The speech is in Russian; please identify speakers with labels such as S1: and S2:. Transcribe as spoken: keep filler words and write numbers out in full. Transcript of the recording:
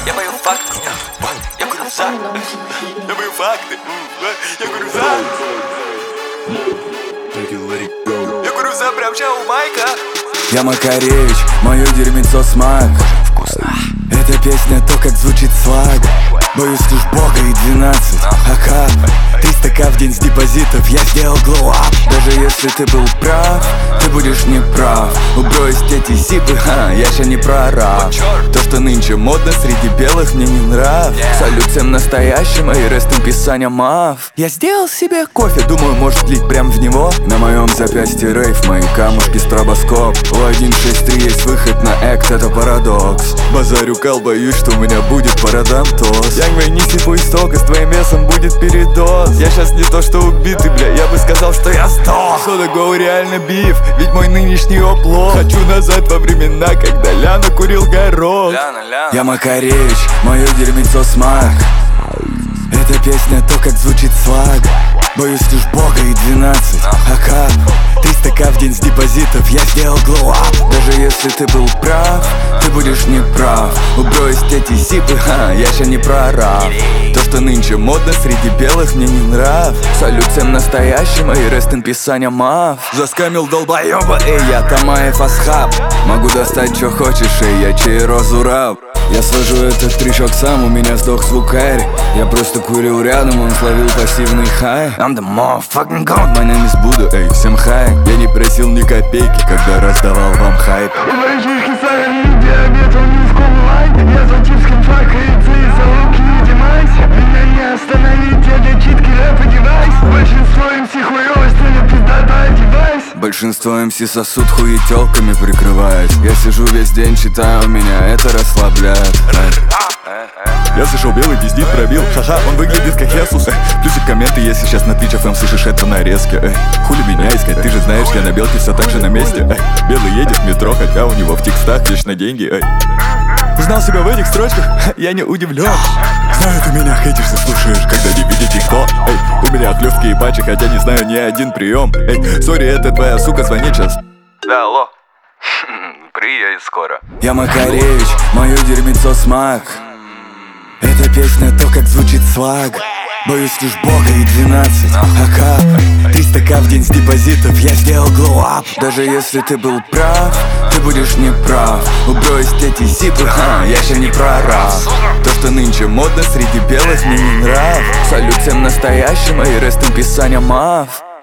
S1: Я пою факты, я курю за. Я пою факты, я курю за. Я курю за прям ща у Майка.
S2: Я Макаревич, мое дерьмецо смак.
S1: Вкусно.
S2: Эта песня то, как звучит слаг. Боюсь лишь Бога и двенадцать АК. Триста ка в день с депозитов, я сделал глоу-ап. Даже если ты был прав, ты будешь неправ. Убрось эти сипы, ха, я ща не про рап. То, что нынче модно среди белых, мне не нрав. Салют всем настоящим, и рест им писания мав. Я сделал себе кофе, думаю, может лить прям в него. На моем запястье рейв, мои камушки стробоскоп. У один шесть три есть выход на экт, это парадокс. Базарю кал, боюсь, что у меня будет парадонтоз. Янг, не сипу исток, и с твоим весом будет передоз. Я сейчас не то что убитый, бля, я бы сказал, что я сдох. Что такое реально биф, ведь мой нынешний оплот. Хочу назад во времена, когда Ляна курил горох.
S1: Ляна, Ляна.
S2: Я Макаревич, мое дерьмецо смак. Эта песня то, как звучит слаг. Боюсь лишь Бога и двенадцать АК. Триста ка в день с депозитов, я сделал глоу-ап. Даже если ты был прав, ты будешь неправ. Убрось эти сипы, ха, я ща не про рап. То, что нынче модно среди белых, мне не нрав. Салют всем настоящим, и рест ин писания мав. Заскамил долбоёба, эй, я Тамаев Асхаб. Могу достать, что хочешь, эй, я чей розураб. Я сложу этот трючок сам, у меня сдох звукарь. Я просто курил рядом, он словил пассивный хай. I'm the motherfucking god, my name is Buddha, эй, всем хай. Я не просил ни копейки, когда раздавал вам хайп.
S3: У мальчишки сахарный диабет, он не в комлайн. Я за чипским факается и за луки не демайся. Меня не остановить, я для читки рэп и девайс. Большинство эм си хуёво, что ли, пиздата девайс.
S2: Большинство эм си сосуд хуетёлками прикрывает. Я сижу весь день, читаю, меня это расслабляет.
S4: Я слышал, белый пиздит, пробил. Ха-ха, он выглядит как Ясус. Плюсик комменты, если сейчас на Twitch эф эм слышишь это нарезки. Эй, хули меня искать, ты же знаешь, я на белке все так же на месте. Эй, белый едет в метро, хотя у него в текстах вечно деньги. Эй. Узнал себя в этих строчках, я не удивлен. Знаю, ты меня хейтишься, слушаешь, когда не видите кто. Эй, у меня отлёвки и патчи, хотя не знаю ни один прием. Эй, сори, это твоя сука звонит сейчас.
S1: Да, алло. Приедет скоро.
S2: Я Макаревич, мое дерьмецо смак. Эта песня то, как звучит слаг. Боюсь лишь Бога и двенадцать АК. Триста ка в день с депозитов, я сделал глоу-ап. Даже если ты был прав, ты будешь неправ. Убрось эти сипы, ха, я ща не про рап. То, что нынче модно среди белых, мне не нрав. Салют всем настоящим, и рест им писания мав.